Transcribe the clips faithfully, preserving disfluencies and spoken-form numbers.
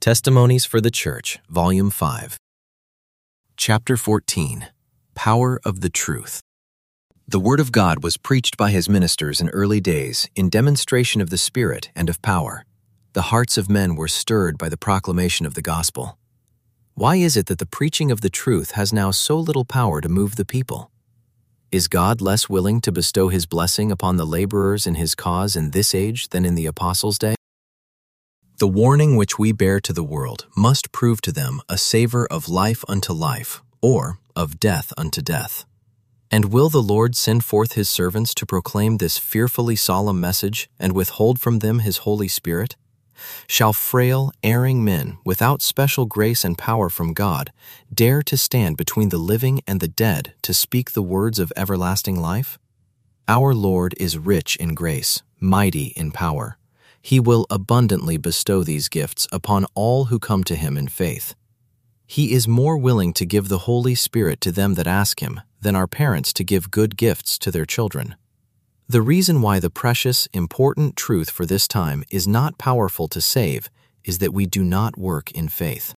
Testimonies for the Church, Volume five. Chapter fourteen. Power of the Truth. The Word of God was preached by His ministers in early days in demonstration of the Spirit and of power. The hearts of men were stirred by the proclamation of the gospel. Why is it that the preaching of the truth has now so little power to move the people? Is God less willing to bestow His blessing upon the laborers in His cause in this age than in the apostles' day? The warning which we bear to the world must prove to them a savor of life unto life, or of death unto death. And will the Lord send forth His servants to proclaim this fearfully solemn message and withhold from them His Holy Spirit? Shall frail, erring men, without special grace and power from God, dare to stand between the living and the dead to speak the words of everlasting life? Our Lord is rich in grace, mighty in power. He will abundantly bestow these gifts upon all who come to Him in faith. He is more willing to give the Holy Spirit to them that ask Him than our parents to give good gifts to their children. The reason why the precious, important truth for this time is not powerful to save is that we do not work in faith.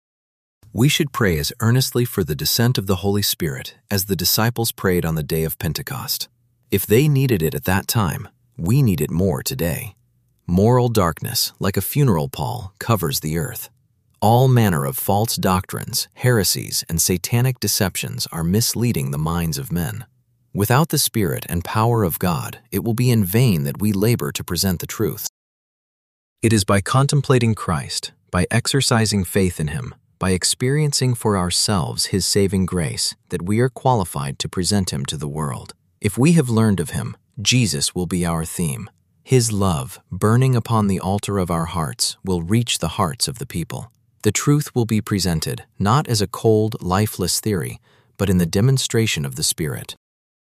We should pray as earnestly for the descent of the Holy Spirit as the disciples prayed on the day of Pentecost. If they needed it at that time, we need it more today. Moral darkness, like a funeral pall, covers the earth. All manner of false doctrines, heresies, and satanic deceptions are misleading the minds of men. Without the Spirit and power of God, it will be in vain that we labor to present the truth. It is by contemplating Christ, by exercising faith in Him, by experiencing for ourselves His saving grace, that we are qualified to present Him to the world. If we have learned of Him, Jesus will be our theme. His love, burning upon the altar of our hearts, will reach the hearts of the people. The truth will be presented, not as a cold, lifeless theory, but in the demonstration of the Spirit.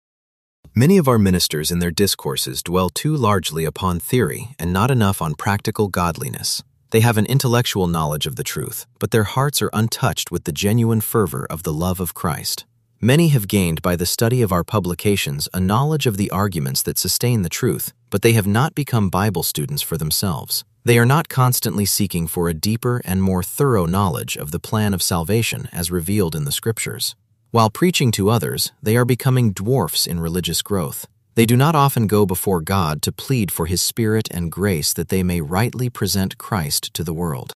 Many of our ministers in their discourses dwell too largely upon theory and not enough on practical godliness. They have an intellectual knowledge of the truth, but their hearts are untouched with the genuine fervor of the love of Christ. Many have gained by the study of our publications a knowledge of the arguments that sustain the truth, but they have not become Bible students for themselves. They are not constantly seeking for a deeper and more thorough knowledge of the plan of salvation as revealed in the Scriptures. While preaching to others, they are becoming dwarfs in religious growth. They do not often go before God to plead for His Spirit and grace that they may rightly present Christ to the world.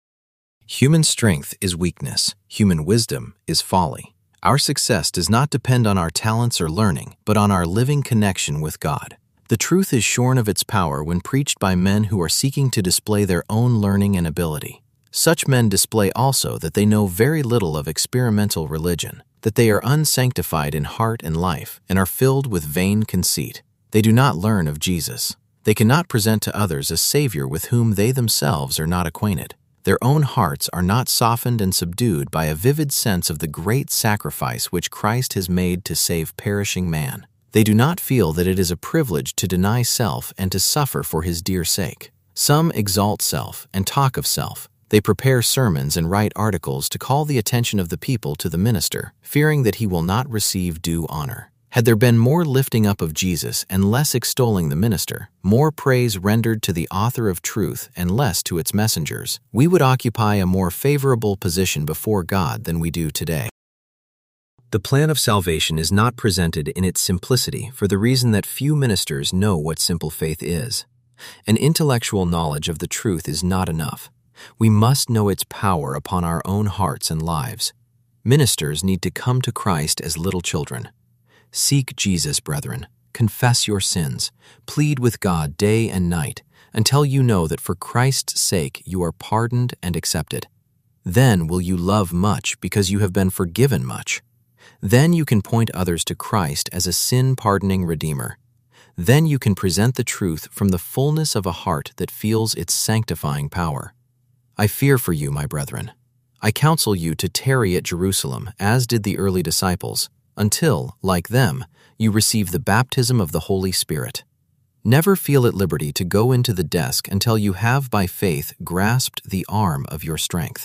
Human strength is weakness. Human wisdom is folly. Our success does not depend on our talents or learning, but on our living connection with God. The truth is shorn of its power when preached by men who are seeking to display their own learning and ability. Such men display also that they know very little of experimental religion, that they are unsanctified in heart and life, and are filled with vain conceit. They do not learn of Jesus. They cannot present to others a Savior with whom they themselves are not acquainted. Their own hearts are not softened and subdued by a vivid sense of the great sacrifice which Christ has made to save perishing man. They do not feel that it is a privilege to deny self and to suffer for His dear sake. Some exalt self and talk of self. They prepare sermons and write articles to call the attention of the people to the minister, fearing that he will not receive due honor. Had there been more lifting up of Jesus and less extolling the minister, more praise rendered to the author of truth and less to its messengers, we would occupy a more favorable position before God than we do today. The plan of salvation is not presented in its simplicity for the reason that few ministers know what simple faith is. An intellectual knowledge of the truth is not enough. We must know its power upon our own hearts and lives. Ministers need to come to Christ as little children. Seek Jesus, brethren. Confess your sins. Plead with God day and night until you know that for Christ's sake you are pardoned and accepted. Then will you love much because you have been forgiven much. Then you can point others to Christ as a sin-pardoning Redeemer. Then you can present the truth from the fullness of a heart that feels its sanctifying power. I fear for you, my brethren. I counsel you to tarry at Jerusalem, as did the early disciples, until, like them, you receive the baptism of the Holy Spirit. Never feel at liberty to go into the desk until you have by faith grasped the arm of your strength.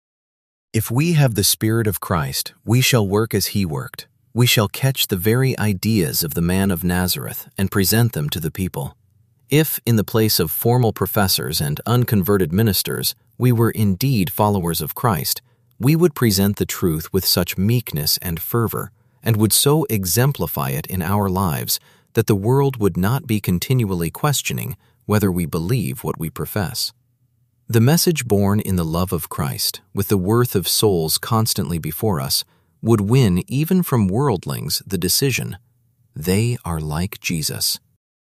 If we have the Spirit of Christ, we shall work as He worked. We shall catch the very ideas of the man of Nazareth and present them to the people. If, in the place of formal professors and unconverted ministers, we were indeed followers of Christ, we would present the truth with such meekness and fervor, and would so exemplify it in our lives that the world would not be continually questioning whether we believe what we profess. The message born in the love of Christ, with the worth of souls constantly before us, would win even from worldlings the decision, they are like Jesus.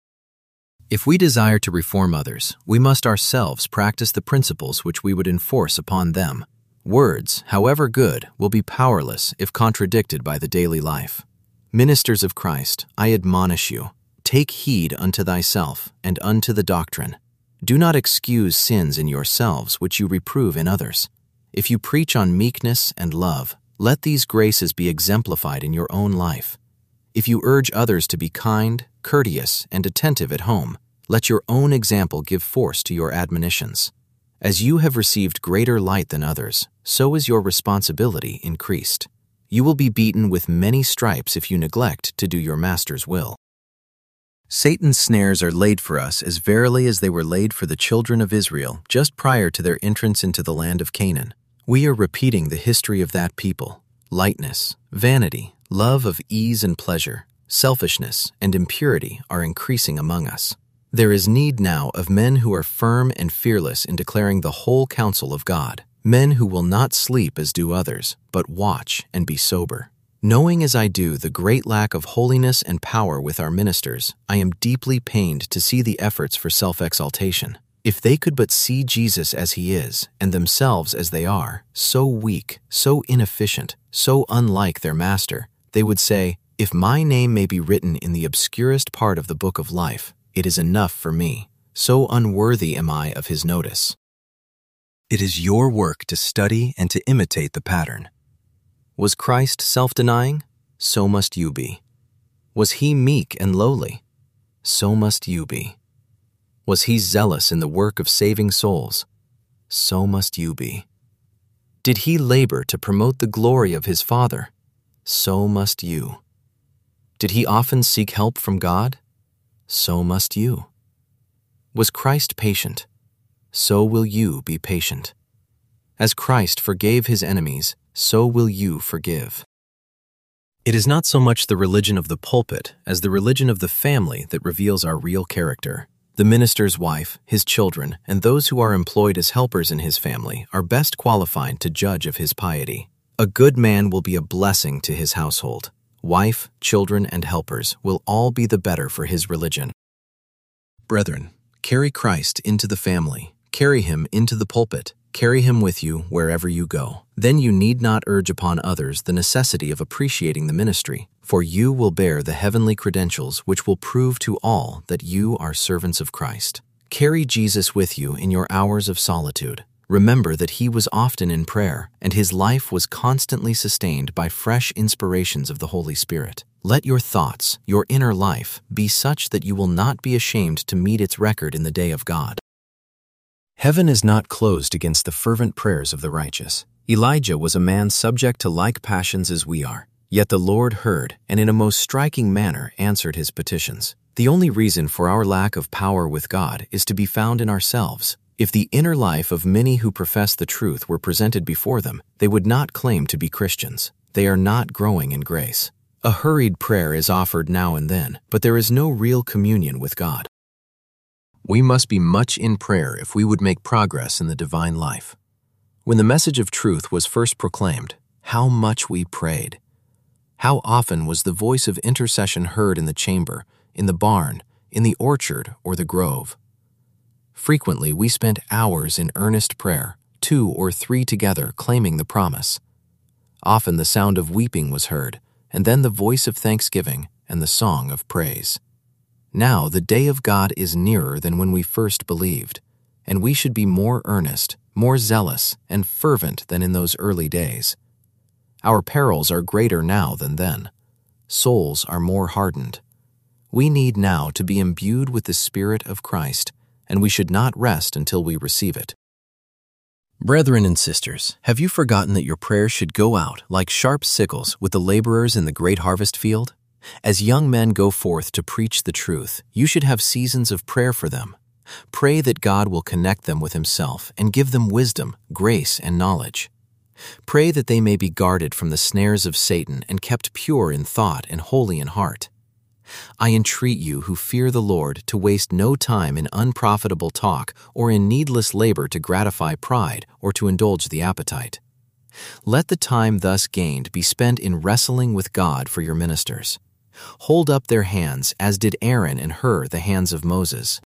If we desire to reform others, we must ourselves practice the principles which we would enforce upon them. Words, however good, will be powerless if contradicted by the daily life. Ministers of Christ, I admonish you, take heed unto thyself and unto the doctrine. Do not excuse sins in yourselves which you reprove in others. If you preach on meekness and love, let these graces be exemplified in your own life. If you urge others to be kind, courteous, and attentive at home, let your own example give force to your admonitions. As you have received greater light than others, so is your responsibility increased. You will be beaten with many stripes if you neglect to do your master's will. Satan's snares are laid for us as verily as they were laid for the children of Israel just prior to their entrance into the land of Canaan. We are repeating the history of that people. Lightness, vanity, love of ease and pleasure, selfishness, and impurity are increasing among us. There is need now of men who are firm and fearless in declaring the whole counsel of God, men who will not sleep as do others, but watch and be sober. Knowing as I do the great lack of holiness and power with our ministers, I am deeply pained to see the efforts for self-exaltation. If they could but see Jesus as he is, and themselves as they are, so weak, so inefficient, so unlike their master, they would say, if my name may be written in the obscurest part of the book of life, it is enough for me. So unworthy am I of his notice. It is your work to study and to imitate the pattern. Was Christ self-denying? So must you be. Was he meek and lowly? So must you be. Was he zealous in the work of saving souls? So must you be. Did he labor to promote the glory of his Father? So must you. Did he often seek help from God? So must you. Was Christ patient? So will you be patient. As Christ forgave his enemies, so will you forgive. It is not so much the religion of the pulpit as the religion of the family that reveals our real character. The minister's wife, his children, and those who are employed as helpers in his family are best qualified to judge of his piety. A good man will be a blessing to his household. Wife, children, and helpers will all be the better for his religion. Brethren, carry Christ into the family, carry him into the pulpit, carry him with you wherever you go. Then you need not urge upon others the necessity of appreciating the ministry, for you will bear the heavenly credentials which will prove to all that you are servants of Christ. Carry Jesus with you in your hours of solitude. Remember that he was often in prayer, and his life was constantly sustained by fresh inspirations of the Holy Spirit. Let your thoughts, your inner life, be such that you will not be ashamed to meet its record in the day of God. Heaven is not closed against the fervent prayers of the righteous. Elijah was a man subject to like passions as we are, yet the Lord heard and in a most striking manner answered his petitions. The only reason for our lack of power with God is to be found in ourselves. If the inner life of many who profess the truth were presented before them, they would not claim to be Christians. They are not growing in grace. A hurried prayer is offered now and then, but there is no real communion with God. We must be much in prayer if we would make progress in the divine life. When the message of truth was first proclaimed, how much we prayed. How often was the voice of intercession heard in the chamber, in the barn, in the orchard, or the grove? Frequently, we spent hours in earnest prayer, two or three together claiming the promise. Often the sound of weeping was heard, and then the voice of thanksgiving and the song of praise. Now the day of God is nearer than when we first believed, and we should be more earnest, more zealous, and fervent than in those early days. Our perils are greater now than then. Souls are more hardened. We need now to be imbued with the Spirit of Christ, and we should not rest until we receive it. Brethren and sisters, have you forgotten that your prayers should go out like sharp sickles with the laborers in the great harvest field? As young men go forth to preach the truth, you should have seasons of prayer for them. Pray that God will connect them with Himself and give them wisdom, grace, and knowledge. Pray that they may be guarded from the snares of Satan and kept pure in thought and holy in heart. I entreat you who fear the Lord to waste no time in unprofitable talk or in needless labor to gratify pride or to indulge the appetite. Let the time thus gained be spent in wrestling with God for your ministers. Hold up their hands as did Aaron and Hur the hands of Moses.